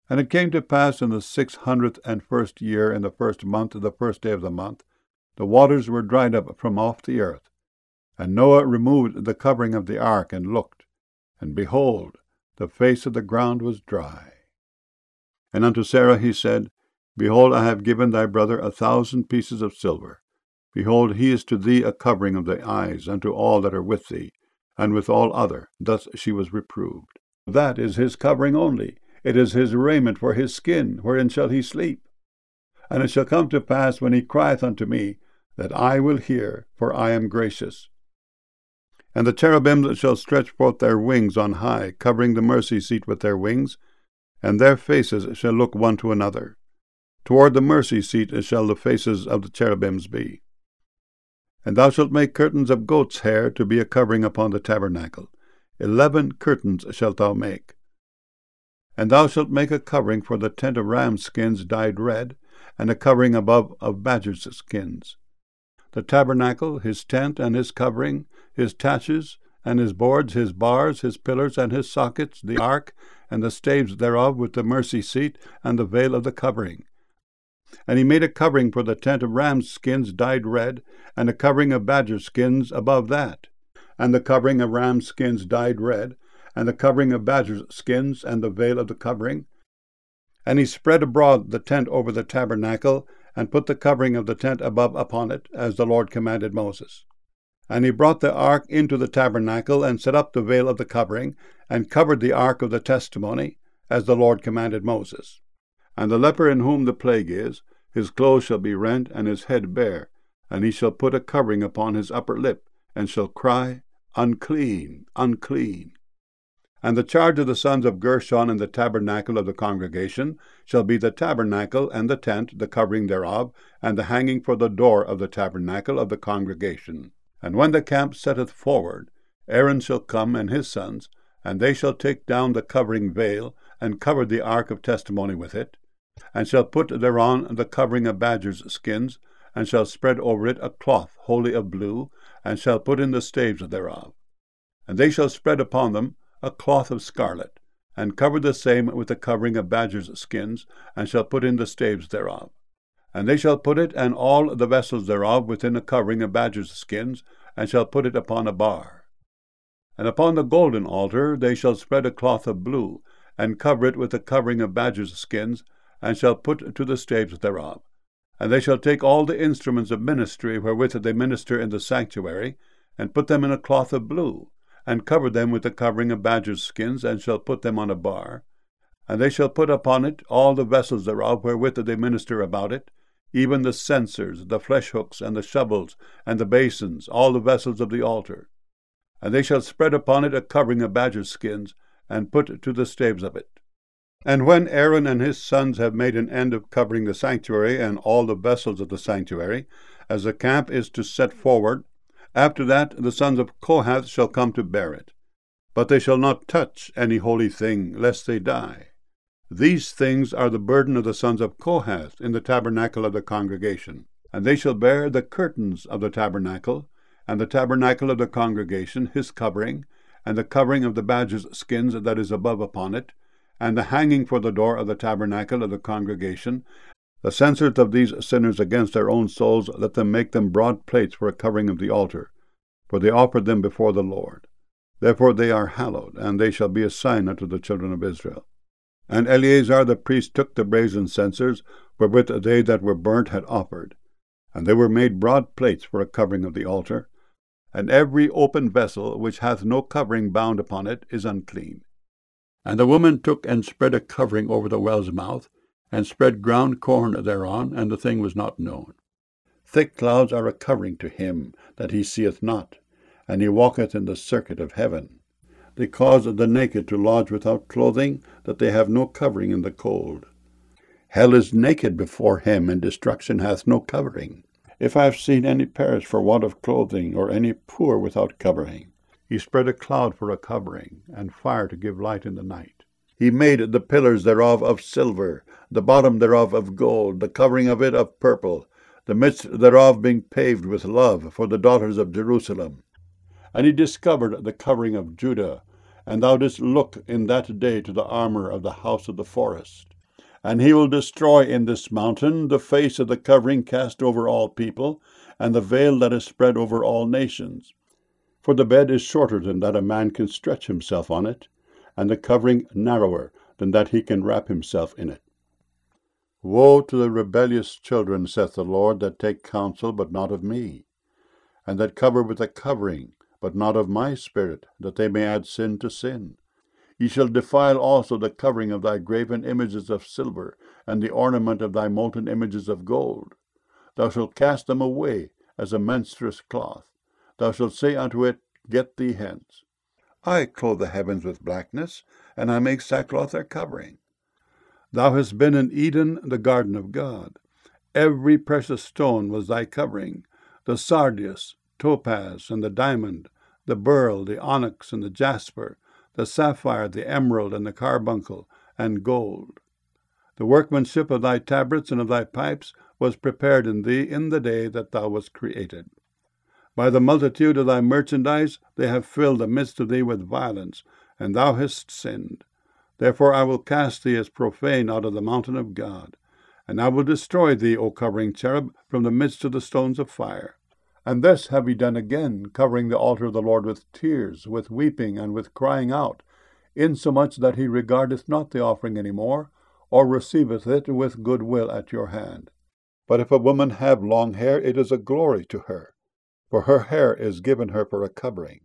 And it came to pass in the 601st year, in the first month, the first day of the month, the waters were dried up from off the earth. And Noah removed the covering of the ark, and looked, and behold, the face of the ground was dry. And unto Sarah he said, Behold, I have given thy brother 1,000 pieces of silver. Behold, he is to thee a covering of thy eyes unto all that are with thee, and with all other. Thus she was reproved. That is his covering only. It is his raiment for his skin, wherein shall he sleep? And it shall come to pass, when he crieth unto me, that I will hear, for I am gracious. And the cherubims shall stretch forth their wings on high, covering the mercy seat with their wings, and their faces shall look one to another. Toward the mercy seat shall the faces of the cherubims be. And thou shalt make curtains of goat's hair to be a covering upon the tabernacle. 11 curtains shalt thou make. And thou shalt make a covering for the tent of ram skins dyed red, and a covering above of badgers' skins. The tabernacle, his tent, and his covering, his taches, and his boards, his bars, his pillars, and his sockets, the ark, and the staves thereof, with the mercy seat, and the veil of the covering. And he made a covering for the tent of ram's skins dyed red, and a covering of badger skins above that, and the covering of ram's skins dyed red, and the covering of badger skins, and the veil of the covering. And he spread abroad the tent over the tabernacle, and put the covering of the tent above upon it, as the Lord commanded Moses. And he brought the ark into the tabernacle, and set up the veil of the covering, and covered the ark of the testimony, as the Lord commanded Moses. And the leper in whom the plague is, his clothes shall be rent, and his head bare, and he shall put a covering upon his upper lip, and shall cry, Unclean, unclean. And the charge of the sons of Gershon in the tabernacle of the congregation shall be the tabernacle and the tent, the covering thereof, and the hanging for the door of the tabernacle of the congregation. And when the camp setteth forward, Aaron shall come and his sons, and they shall take down the covering veil, and cover the ark of testimony with it, and shall put thereon the covering of badgers' skins, and shall spread over it a cloth wholly of blue, and shall put in the staves thereof. And they shall spread upon them a cloth of scarlet, and cover the same with the covering of badgers' skins, and shall put in the staves thereof. And they shall put it and all the vessels thereof within a covering of badgers' skins, and shall put it upon a bar. And upon the golden altar they shall spread a cloth of blue, and cover it with a covering of badgers' skins, and shall put to the staves thereof. And they shall take all the instruments of ministry wherewith they minister in the sanctuary, and put them in a cloth of blue, and cover them with the covering of badgers' skins, and shall put them on a bar. And they shall put upon it all the vessels thereof wherewith they minister about it, even the censers, the flesh hooks, and the shovels, and the basins, all the vessels of the altar. And they shall spread upon it a covering of badgers' skins, and put to the staves of it. And when Aaron and his sons have made an end of covering the sanctuary and all the vessels of the sanctuary, as the camp is to set forward, after that the sons of Kohath shall come to bear it. But they shall not touch any holy thing, lest they die. These things are the burden of the sons of Kohath in the tabernacle of the congregation. And they shall bear the curtains of the tabernacle, and the tabernacle of the congregation, his covering, and the covering of the badgers' skins that is above upon it, and the hanging for the door of the tabernacle of the congregation. The censers of these sinners against their own souls, let them make them broad plates for a covering of the altar, for they offered them before the Lord. Therefore they are hallowed, and they shall be a sign unto the children of Israel. And Eleazar the priest took the brazen censers, wherewith they that were burnt had offered, and they were made broad plates for a covering of the altar. And every open vessel which hath no covering bound upon it is unclean. And the woman took and spread a covering over the well's mouth, and spread ground corn thereon, and the thing was not known. Thick clouds are a covering to him that he seeth not, and he walketh in the circuit of heaven. They cause the naked to lodge without clothing, that they have no covering in the cold. Hell is naked before him, and destruction hath no covering. If I have seen any perish for want of clothing, or any poor without covering, he spread a cloud for a covering, and fire to give light in the night. He made the pillars thereof of silver, the bottom thereof of gold, the covering of it of purple, the midst thereof being paved with love for the daughters of Jerusalem. And he discovered the covering of Judah, and thou didst look in that day to the armor of the house of the forest. And he will destroy in this mountain the face of the covering cast over all people, and the veil that is spread over all nations. For the bed is shorter than that a man can stretch himself on it, and the covering narrower than that he can wrap himself in it. Woe to the rebellious children, saith the Lord, that take counsel, but not of me, and that cover with a covering, but not of my spirit, that they may add sin to sin. Ye shall defile also the covering of thy graven images of silver, and the ornament of thy molten images of gold. Thou shalt cast them away as a menstruous cloth. Thou shalt say unto it, Get thee hence. I clothe the heavens with blackness, and I make sackcloth their covering. Thou hast been in Eden, the garden of God. Every precious stone was thy covering, the sardius, topaz, and the diamond, the beryl, the onyx, and the jasper, the sapphire, the emerald, and the carbuncle, and gold. The workmanship of thy tabrets and of thy pipes was prepared in thee in the day that thou wast created. By the multitude of thy merchandise they have filled the midst of thee with violence, and thou hast sinned. Therefore I will cast thee as profane out of the mountain of God, and I will destroy thee, O covering cherub, from the midst of the stones of fire. And this have ye done again, covering the altar of the Lord with tears, with weeping, and with crying out, insomuch that he regardeth not the offering any more, or receiveth it with good will at your hand. But if a woman have long hair, it is a glory to her, for her hair is given her for a covering.